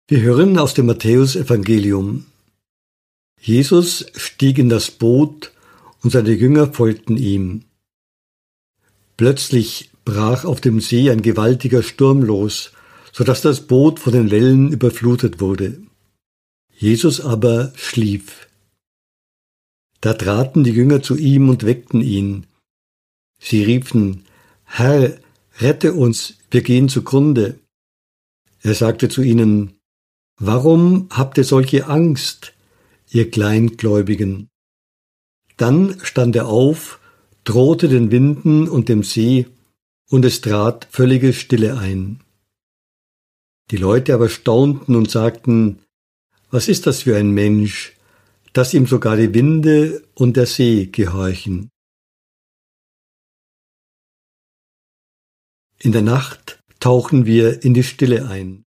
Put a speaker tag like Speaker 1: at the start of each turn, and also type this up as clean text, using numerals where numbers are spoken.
Speaker 1: Wir hören aus dem Matthäusevangelium. Jesus stieg in das Boot und seine Jünger folgten ihm. Plötzlich brach auf dem See ein gewaltiger Sturm los, so dass das Boot von den Wellen überflutet wurde. Jesus aber schlief. Da traten die Jünger zu ihm und weckten ihn. Sie riefen: Herr, rette uns, wir gehen zugrunde. Er sagte zu ihnen: Warum habt ihr solche Angst, ihr Kleingläubigen? Dann stand er auf, drohte den Winden und dem See, und es trat völlige Stille ein. Die Leute aber staunten und sagten: Was ist das für ein Mensch, dass ihm sogar die Winde und der See gehorchen? In der Nacht tauchen wir in die Stille ein.